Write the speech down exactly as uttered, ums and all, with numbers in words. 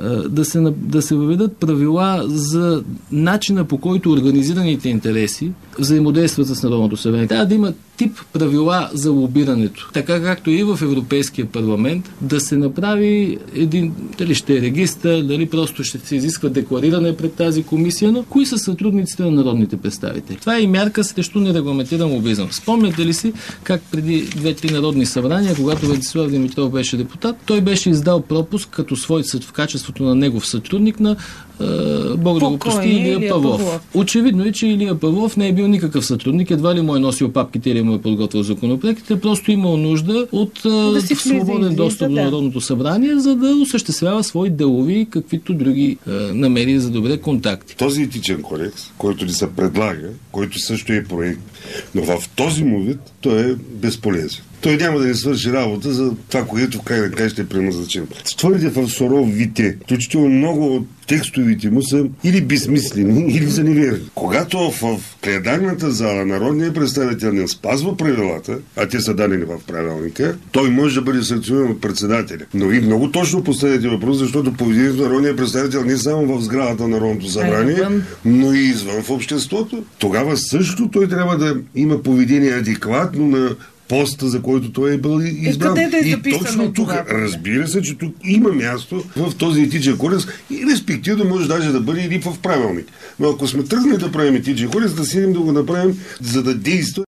да се, да се въведат правила за начина, по който организираните интереси взаимодействат с Народното събрание. Трябва да има тип правила за лобирането. Така както и в Европейския парламент, да се направи един, дали ще е регистър, дали просто ще се изисква деклариране пред тази комисия, но кои са сътрудниците на народните представители. Това е и мярка срещу нерегламентиран лобизъм. Спомняте ли си как преди две-три народни събрания, когато Венцислав Димитров беше депутат, той беше издал пропуск като свой в качеството на негов сътрудник на Богдогопрости Илия, Илия Павлов. Павлов. Очевидно е, че Илия Павлов не е бил никакъв сътрудник, едва ли му е носил папките или му е подготвил законопроектите, просто имал нужда от да свободен достъп до Народното събрание, за да осъществява свои делови, каквито други е, намери за добре контакти. Този етичен кодекс, който ни се предлага, който също е проект, но в този му вид той е безполезен. Той няма да ни свърши работа за това, което в край на край ще е предназначено. Твърде в суров вид е. Включително много от текстовите му са или безсмислени, или са неверни. Когато в пленарната зала народният представител не спазва правилата, а те са дадени в правилника, той може да бъде санкциониран от председателя. Но ви много точно поставяте въпрос, защото поведението на народния представител не само в сградата на Народното събрание, но и извън в обществото. Тогава също той трябва да има поведение адекватно на поста, за който той е бил избран. Е, да е и точно тук, това, разбира се, че тук има място в този етичен кодекс и респективно може даже да бъде или в правилник. Но ако сме тръгнали да правим етичен кодекс, да седим да го направим, за да действа